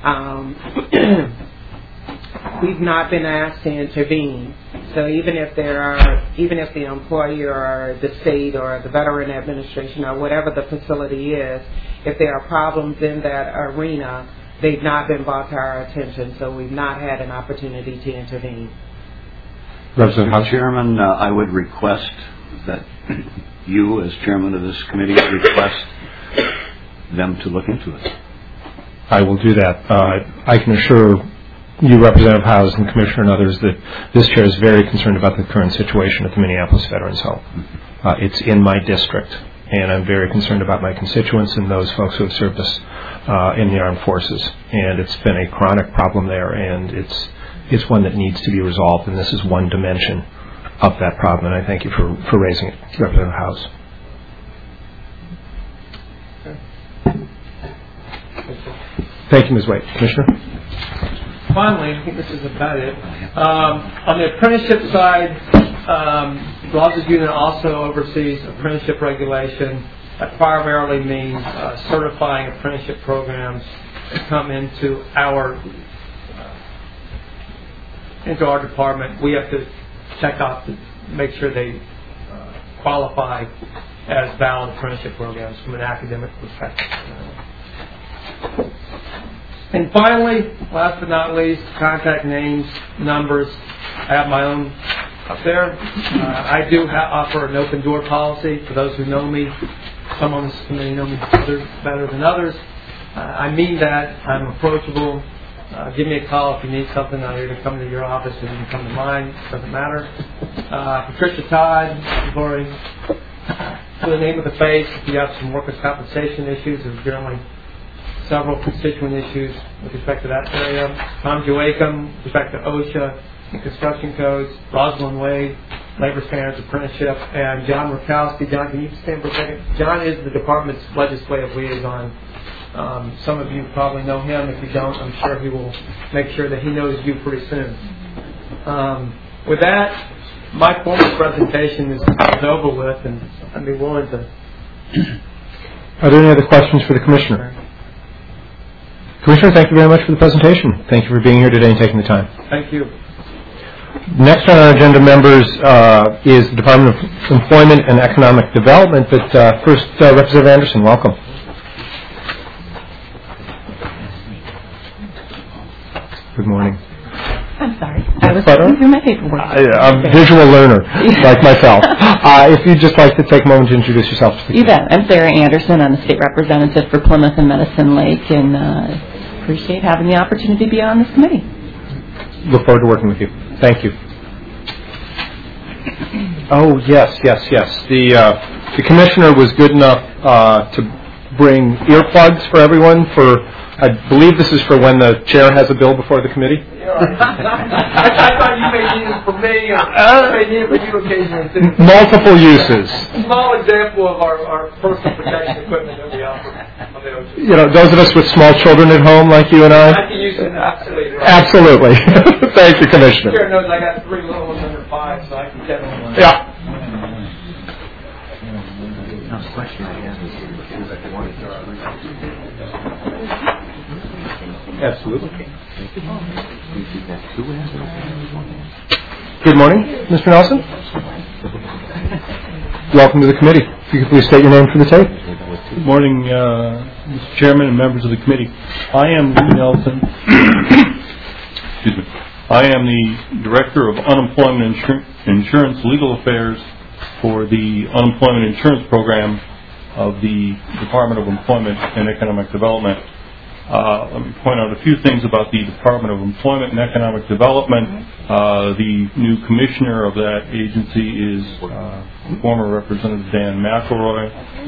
We've not been asked to intervene. So even if the employer or the state or the Veteran Administration or whatever the facility is, if there are problems in that arena, they've not been brought to our attention, so we've not had an opportunity to intervene. Mr. Chairman, I would request that you, as chairman of this committee, request them to look into it. I will do that. I can assure you, Representative Howes, and Commissioner and others, that this chair is very concerned about the current situation at the Minneapolis Veterans Home. It's in my district, and I'm very concerned about my constituents and those folks who have served us in the armed forces. And it's been a chronic problem there, and it's one that needs to be resolved, and this is one dimension of that problem, and I thank you for raising it, Representative Howes. Thank you, Ms. White. Commissioner? Finally, I think this is about it. On the apprenticeship side, the Lodges Unit also oversees apprenticeship regulation. That primarily means certifying apprenticeship programs that come into our department. We have to check off to make sure they qualify as valid apprenticeship programs from an academic perspective. And finally, last but not least, contact names, numbers. I have my own up there. I do offer an open door policy for those who know me. Some on this committee know me better than others. I mean that. I'm approachable. Give me a call if you need something. I'll either come to your office or you can come to mine. It doesn't matter. Patricia Todd, Lori, for the name of the face, if you have some workers' compensation issues, there's generally several constituent issues with respect to that area. Tom Joachim, with respect to OSHA and construction codes. Rosalind Wade, labor standards, apprenticeship. And John Murkowski. John, can you stand for a second? John is the department's legislative liaison. Some of you probably know him. If you don't, I'm sure he will make sure that he knows you pretty soon. With that, my formal presentation is over with, and I'd be willing to... Are there any other questions for the Commissioner? Commissioner, thank you very much for the presentation. Thank you for being here today and taking the time. Thank you. Next on our agenda, members, is the Department of Employment and Economic Development. But first, Representative Anderson, welcome. Good morning. I'm sorry. I was looking through my paperwork. I'm a visual learner, like myself. If you'd just like to take a moment to introduce yourself to the You bet. I'm Sarah Anderson. I'm the state representative for Plymouth and Medicine Lake, and appreciate having the opportunity to be on this committee. Look forward to working with you. Thank you. Oh, yes. The Commissioner was good enough to bring earplugs for everyone I believe this is for when the chair has a bill before the committee. I thought you may need it for me, or I may need it for you occasionally too. Multiple uses. Small example of our personal protection equipment that we offer. You know, those of us with small children at home like you and I. I can use it absolutely. Right. Absolutely. Thank you, Commissioner. The chair knows I got 3 little ones under 5, so I can get them. Yeah. Absolutely. Good morning, Mr. Nelson. Welcome to the committee. If you could please state your name for the tape. Good morning, Mr. Chairman and members of the committee. I am Lee Nelson. Excuse me. I am the Director of Unemployment Insurance Legal Affairs for the Unemployment Insurance Program of the Department of Employment and Economic Development. Let me point out a few things about the Department of Employment and Economic Development. The new commissioner of that agency is former Representative Dan McElroy.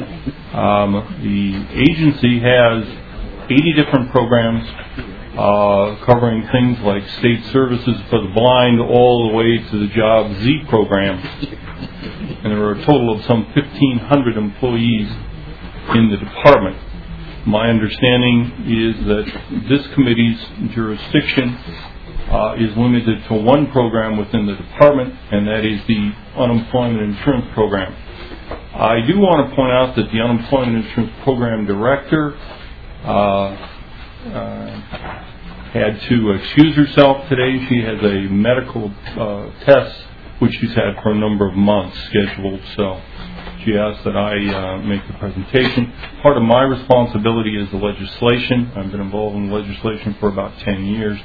The agency has 80 different programs covering things like state services for the blind all the way to the Job Z program. And there are a total of some 1,500 employees in the department. My understanding is that this committee's jurisdiction is limited to one program within the department, and that is the Unemployment Insurance Program. I do want to point out that the Unemployment Insurance Program Director had to excuse herself today. She has a medical test which she's had for a number of months scheduled, so she asked that I make the presentation. Part of my responsibility is the legislation. I've been involved in legislation for about 10 years.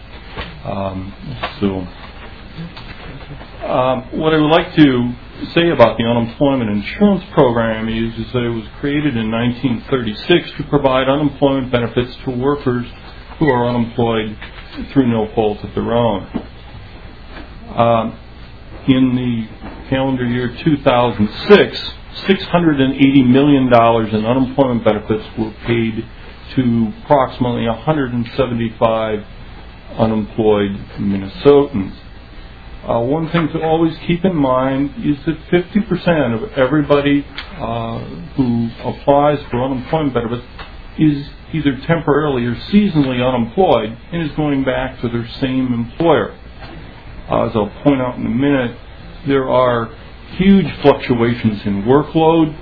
What I would like to say about the Unemployment Insurance Program is that it was created in 1936 to provide unemployment benefits to workers who are unemployed through no fault of their own. In the calendar year 2006, $680 million in unemployment benefits were paid to approximately 175 unemployed Minnesotans. One thing to always keep in mind is that 50% of everybody who applies for unemployment benefits is either temporarily or seasonally unemployed and is going back to their same employer. As I'll point out in a minute, there are huge fluctuations in workload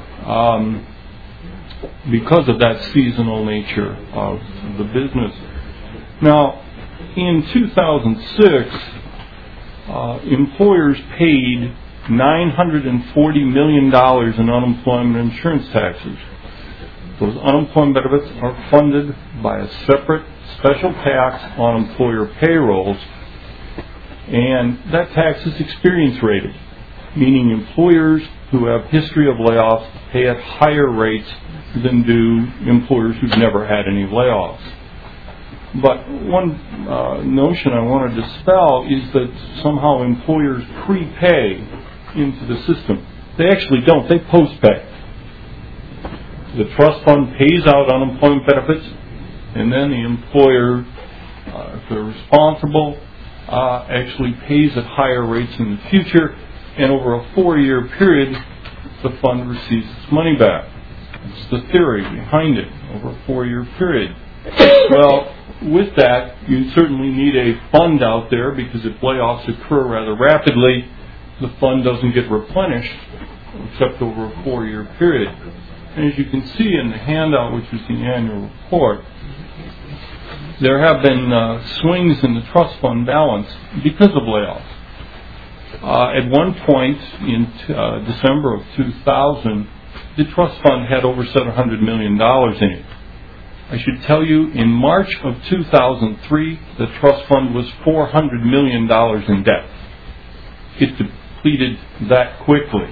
because of that seasonal nature of the business. Now, in 2006, employers paid $940 million in unemployment insurance taxes. Those unemployment benefits are funded by a separate special tax on employer payrolls, and that tax is experience rated, meaning employers who have history of layoffs pay at higher rates than do employers who've never had any layoffs. But one notion I want to dispel is that somehow employers prepay into the system. They actually don't. They post-pay. The trust fund pays out unemployment benefits, and then the employer, if they're responsible, actually pays at higher rates in the future, and over a 4-year period, the fund receives its money back. That's the theory behind it, over a 4-year period. Well, with that, you certainly need a fund out there, because if layoffs occur rather rapidly, the fund doesn't get replenished except over a 4-year period. And as you can see in the handout, which is the annual report, there have been swings in the trust fund balance because of layoffs. At one point in December of 2000, the trust fund had over $700 million in it. I should tell you, in March of 2003, the trust fund was $400 million in debt. It depleted that quickly.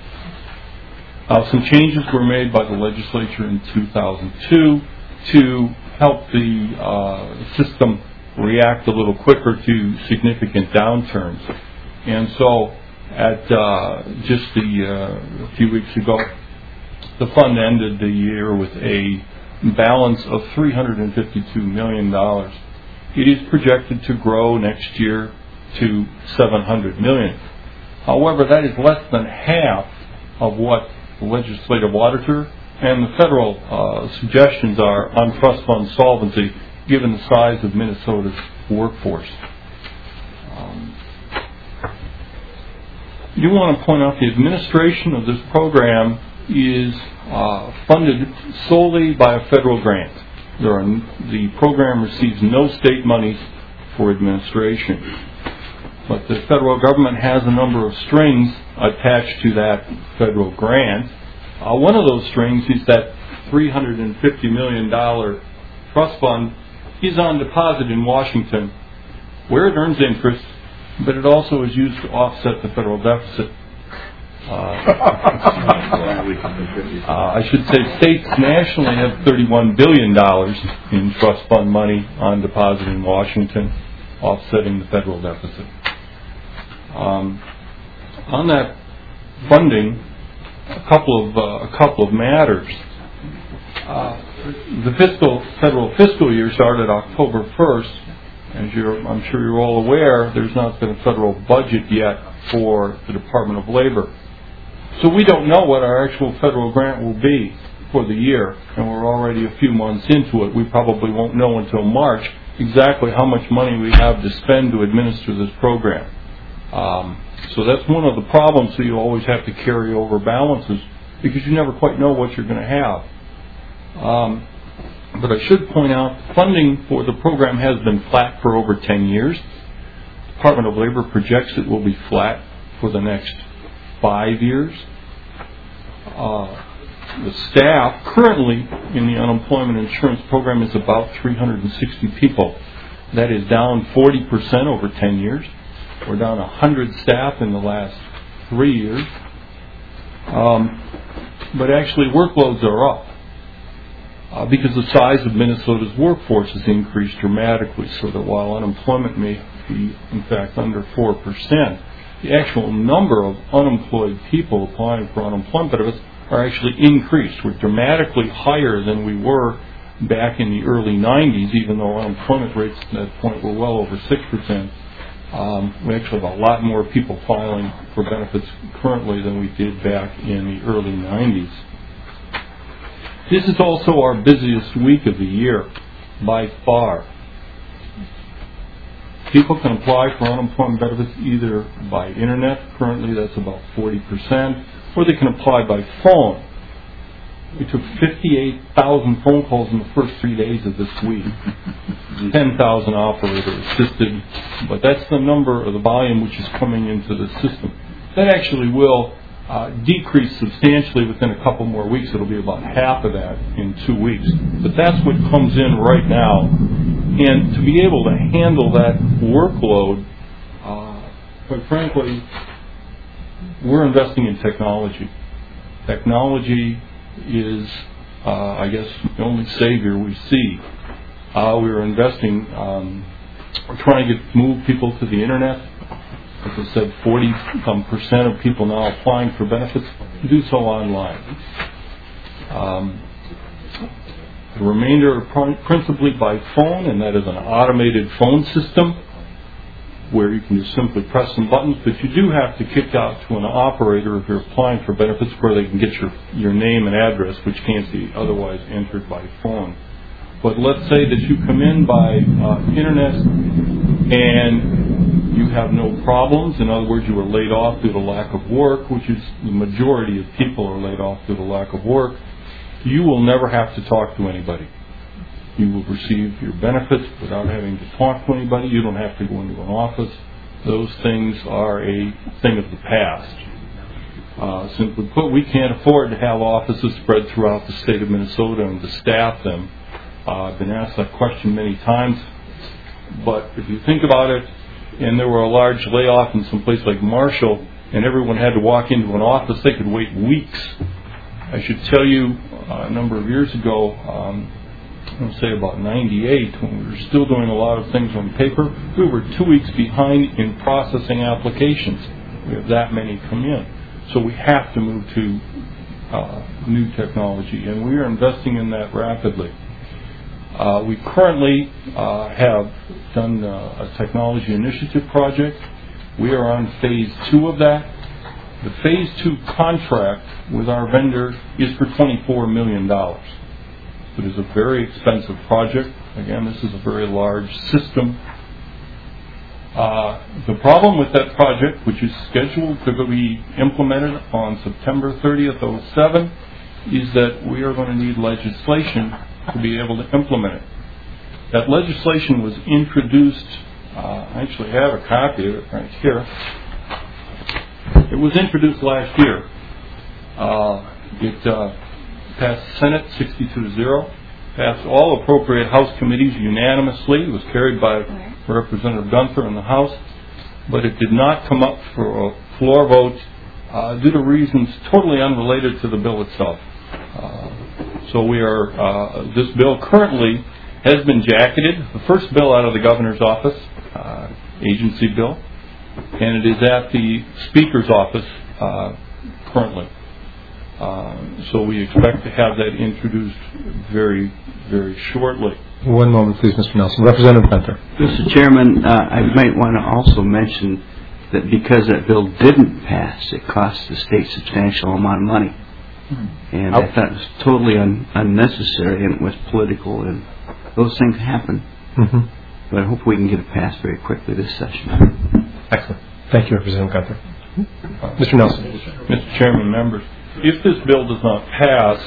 Some changes were made by the legislature in 2002 to help the system react a little quicker to significant downturns. And so, at just a few weeks ago, the fund ended the year with a balance of $352 million. It is projected to grow next year to $700 million. However, that is less than half of what the legislative auditor and the federal suggestions are on trust fund solvency, given the size of Minnesota's workforce. I do want to point out the administration of this program is funded solely by a federal grant. The program receives no state monies for administration. But the federal government has a number of strings attached to that federal grant. One of those strings is that $350 million trust fund is on deposit in Washington where it earns interest, but it also is used to offset the federal deficit. I should say states nationally have $31 billion in trust fund money on deposit in Washington, offsetting the federal deficit. On that funding, a couple of matters. The federal fiscal year started October 1st. As I'm sure you're all aware, there's not been a federal budget yet for the Department of Labor. So we don't know what our actual federal grant will be for the year, and we're already a few months into it. We probably won't know until March exactly how much money we have to spend to administer this program. So that's one of the problems that you always have to carry over balances, because you never quite know what you're going to have. But I should point out, funding for the program has been flat for over 10 years. The Department of Labor projects it will be flat for the next 5 years. The staff currently in the unemployment insurance program is about 360 people. That is down 40% over 10 years. We're down 100 staff in the last 3 years. But actually workloads are up because the size of Minnesota's workforce has increased dramatically, so that while unemployment may be in fact under 4%, the actual number of unemployed people applying for unemployment benefits are actually increased. We're dramatically higher than we were back in the early 90s, even though unemployment rates at that point were well over 6%. We actually have a lot more people filing for benefits currently than we did back in the early 90s. This is also our busiest week of the year, by far. People can apply for unemployment benefits either by internet, currently that's about 40%, or they can apply by phone. We took 58,000 phone calls in the first 3 days of this week. 10,000 operator assisted, but that's the number or the volume which is coming into the system. That actually will decrease substantially within a couple more weeks. It'll be about half of that in 2 weeks. But that's what comes in right now. And to be able to handle that workload, quite frankly, we're investing in technology. Technology is, I guess, the only savior we see. We're investing, we're trying to move people to the internet. As I said, 40% of people now applying for benefits do so online. The remainder are principally by phone, and that is an automated phone system where you can just simply press some buttons, but you do have to kick out to an operator if you're applying for benefits where they can get your name and address, which can't be otherwise entered by phone. But let's say that you come in by internet and you have no problems. In other words, you were laid off due to lack of work, which is the majority of people are laid off due to lack of work. You will never have to talk to anybody. You will receive your benefits without having to talk to anybody. You don't have to go into an office. Those things are a thing of the past. Simply put, we can't afford to have offices spread throughout the state of Minnesota and to staff them. I've been asked that question many times, but if you think about it, and there were a large layoff in some place like Marshall, and everyone had to walk into an office, they could wait weeks. I should tell you, a number of years ago, I'll say about 98, when we were still doing a lot of things on paper, we were 2 weeks behind in processing applications. We have that many come in. So we have to move to new technology, and we are investing in that rapidly. We currently have done a technology initiative project. We are on phase 2 of that. The phase 2 contract with our vendor is for $24 million. It is a very expensive project. Again, this is a very large system. The problem with that project, which is scheduled to be implemented on September 30th, 2007, is that we are going to need legislation to be able to implement it. That legislation was introduced, I actually have a copy of it right here. It was introduced last year. It passed the Senate 62-0, passed all appropriate House committees unanimously. It was carried by Representative Gunther in the House, but it did not come up for a floor vote due to reasons totally unrelated to the bill itself. So this bill currently has been jacketed, the first bill out of the governor's office, agency bill, and it is at the Speaker's office currently. So we expect to have that introduced very, very shortly. One moment, please, Mr. Nelson. Representative Gunther. Mr. Chairman, I might want to also mention that because that bill didn't pass, it cost the state a substantial amount of money. And I thought it was totally unnecessary, and it was political, and those things happen. Mm-hmm. But I hope we can get it passed very quickly this session. Excellent. Thank you, Representative Gunther. Mr. Nelson. Mr. Chairman, members, if this bill does not pass,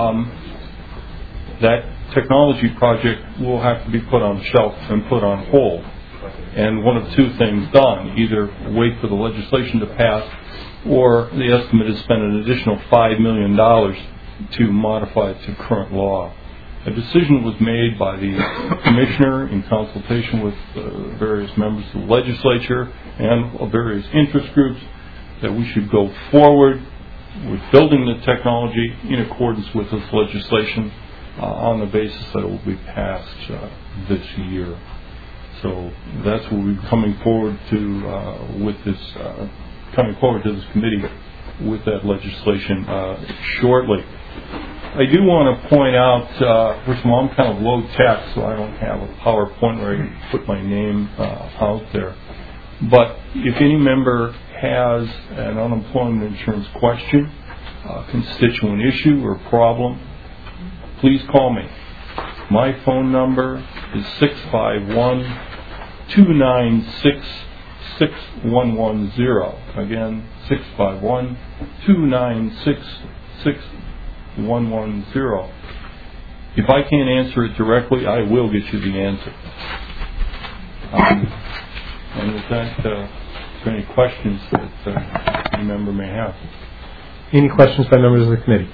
that technology project will have to be put on the shelf and put on hold. And one of two things done, either wait for the legislation to pass, or the estimate is spend an additional $5 million to modify it to current law. A decision was made by the Commissioner in consultation with various members of the legislature and various interest groups that we should go forward with building the technology in accordance with this legislation on the basis that it will be passed this year. So that's what we're coming forward to with this committee with that legislation shortly. I do want to point out, first of all, I'm kind of low tech, so I don't have a PowerPoint where I can put my name out there. But if any member has an unemployment insurance question, constituent issue or problem, please call me. My phone number is 651-296-6110. Again, 651-296-6110. If I can't answer it directly, I will get you the answer. And with that, are there any questions that any member may have? Any questions by members of the committee?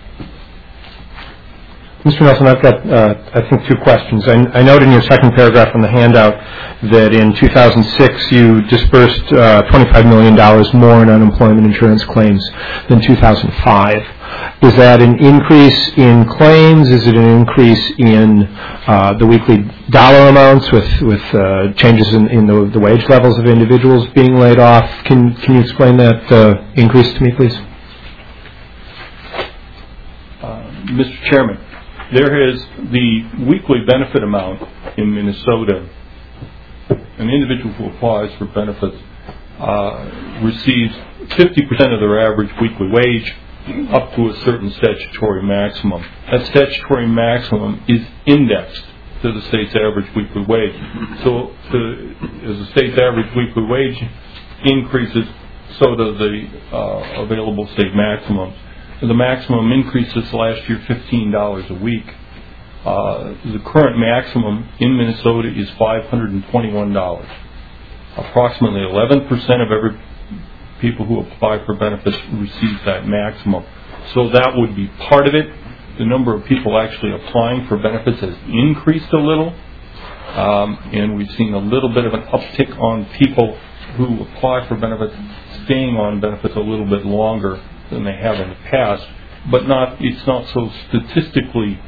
Mr. Nelson, I've got, I think, two questions. I note in your second paragraph on the handout that in 2006 you disbursed $25 million more in unemployment insurance claims than 2005. Is that an increase in claims? Is it an increase in the weekly dollar amounts with changes in the wage levels of individuals being laid off? Can you explain that increase to me, please? Mr. Chairman, there is the weekly benefit amount in Minnesota. An individual who applies for benefits receives 50% of their average weekly wage up to a certain statutory maximum. That statutory maximum is indexed to the state's average weekly wage. So as the state's average weekly wage increases, so does the available state maximums. The maximum increase this last year $15 a week. The current maximum in Minnesota is $521. Approximately 11% of every people who apply for benefits receive that maximum. So that would be part of it. The number of people actually applying for benefits has increased a little, and we've seen a little bit of an uptick on people who apply for benefits staying on benefits a little bit longer than they have in the past, but it's not so statistically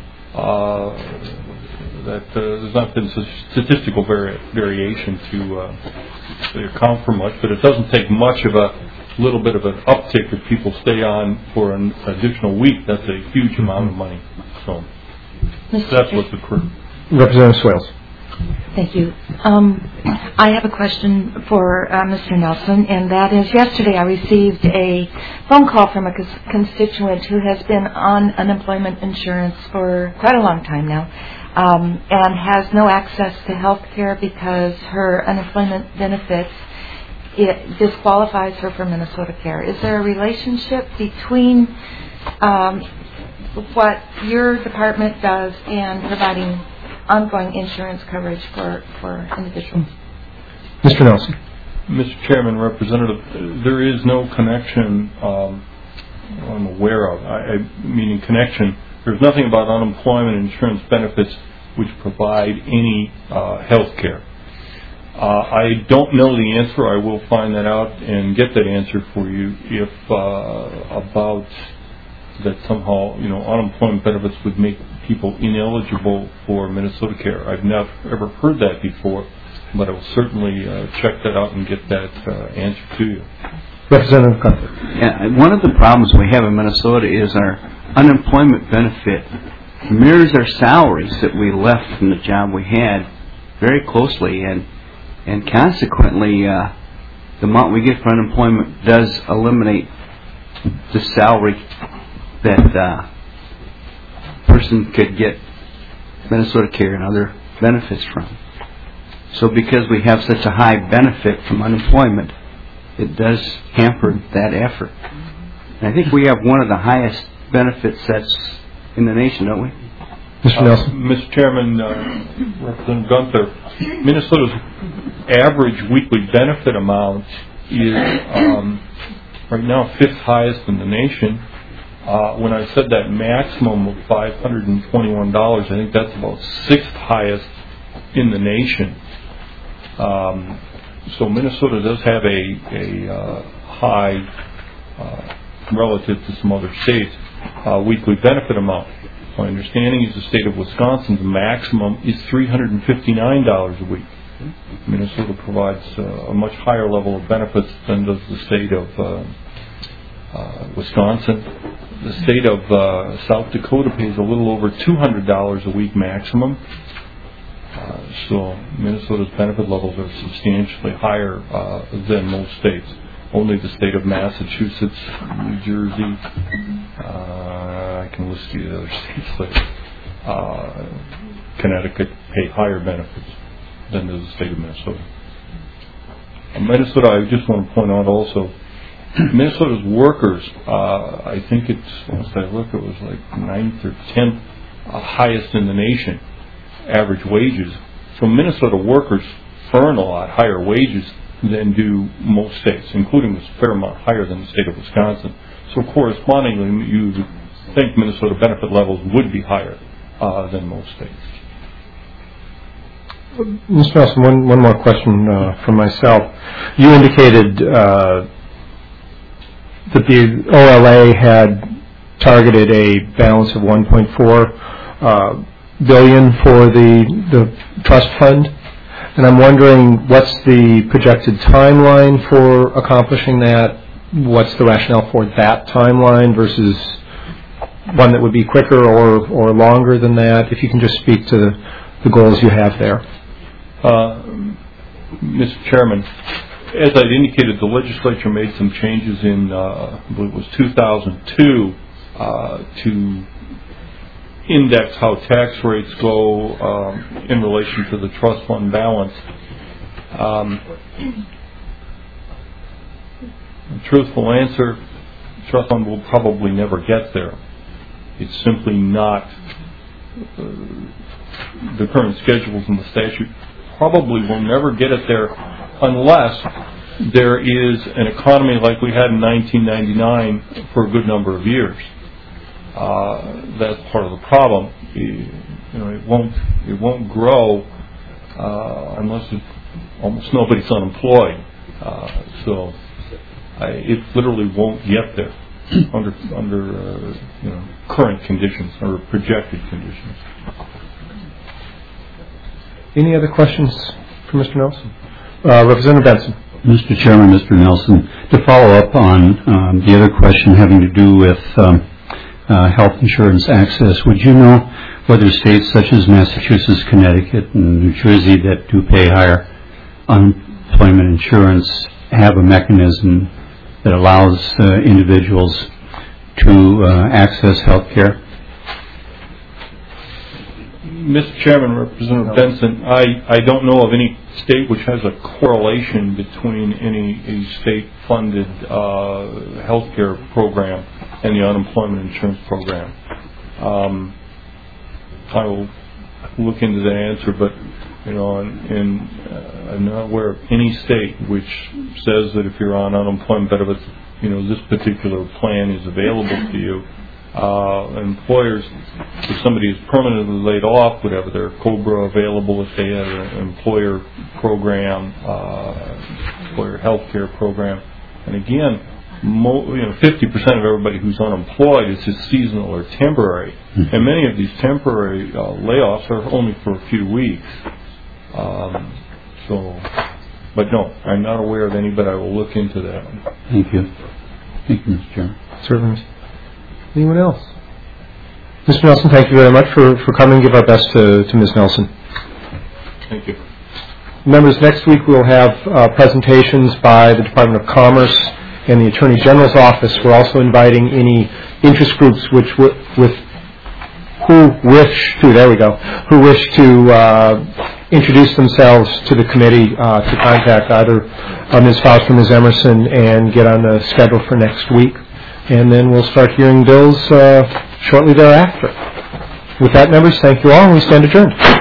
that there's not been statistical variation to account for much, but it doesn't take much of a little bit of an uptick if people stay on for an additional week. That's a huge amount of money. So that's what's occurred. Representative Swales. Thank you. I have a question for Mr. Nelson, and that is, yesterday I received a phone call from a constituent who has been on unemployment insurance for quite a long time now, and has no access to health care because her unemployment benefits disqualifies her for Minnesota Care. Is there a relationship between what your department does and providing ongoing insurance coverage for individuals? Mr. Nelson. Mr. Chairman, Representative, there is no connection I'm aware of. Meaning connection. There's nothing about unemployment insurance benefits which provide any health care. I don't know the answer. I will find that out and get that answer for you if about that somehow, unemployment benefits would make people ineligible for Minnesota Care. I've never ever heard that before, but I will certainly check that out and get that answer to you. Representative Gunther. Yeah, one of the problems we have in Minnesota is our unemployment benefit mirrors our salaries that we left from the job we had very closely, and consequently, the amount we get for unemployment does eliminate the salary that person could get Minnesota Care and other benefits from. So because we have such a high benefit from unemployment, it does hamper that effort. And I think we have one of the highest benefit sets in the nation, don't we? Mr. Nelson. Mr. Chairman, Representative Gunther, Minnesota's average weekly benefit amount is right now fifth highest in the nation. When I said that maximum of $521, I think that's about sixth highest in the nation. So Minnesota does have a high, relative to some other states, weekly benefit amount. My understanding is the state of Wisconsin's maximum is $359 a week. Minnesota provides a much higher level of benefits than does the state of Wisconsin. The state of South Dakota pays a little over $200 a week maximum. So Minnesota's benefit levels are substantially higher than most states. Only the state of Massachusetts, New Jersey, I can list you the other states later, Connecticut pay higher benefits than does the state of Minnesota. Minnesota, I just want to point out also, Minnesota's workers, I think it's, once I look, it was like 9th or 10th highest in the nation, average wages. So Minnesota workers earn a lot higher wages than do most states, including a fair amount higher than the state of Wisconsin. So correspondingly, you would think Minnesota benefit levels would be higher than most states. Mr. Nelson, one more question from myself. You indicated that the OLA had targeted a balance of $1.4 billion for the trust fund. And I'm wondering, what's the projected timeline for accomplishing that? What's the rationale for that timeline versus one that would be quicker or longer than that? If you can just speak to the goals you have there. Mr. Chairman, as I indicated, the legislature made some changes in, I believe it was 2002, to index how tax rates go in relation to the trust fund balance. The truthful answer, the trust fund will probably never get there. It's simply not, the current schedules in the statute probably will never get it there unless there is an economy like we had in 1999 for a good number of years. That's part of the problem. It won't grow unless almost nobody's unemployed. So it literally won't get there under current conditions or projected conditions. Any other questions for Mr. Nelson? Representative Benson. Mr. Chairman, Mr. Nelson, to follow up on the other question having to do with health insurance access, would you know whether states such as Massachusetts, Connecticut, and New Jersey that do pay higher unemployment insurance have a mechanism that allows individuals to access health care? Mr. Chairman, Representative Benson, I don't know of any state which has a correlation between any state-funded health care program and the unemployment insurance program. I will look into that answer, but I'm not aware of any state which says that if you're on unemployment benefits, this particular plan is available to you. employers, if somebody is permanently laid off, would have their COBRA available if they had an employer program, employer health care program. And again, 50% of everybody who's unemployed is just seasonal or temporary. Mm-hmm. And many of these temporary layoffs are only for a few weeks. But no, I'm not aware of any, but I will look into that. Thank you. Thank you, Mr. Chairman. Certainly. Anyone else? Mr. Nelson, thank you very much for coming. Give our best to Ms. Nelson. Thank you. Members, next week we'll have presentations by the Department of Commerce and the Attorney General's Office. We're also inviting any interest groups who wish to introduce themselves to the committee to contact either Ms. Faust or Ms. Emerson and get on the schedule for next week. And then we'll start hearing bills shortly thereafter. With that, members, thank you all, and we stand adjourned.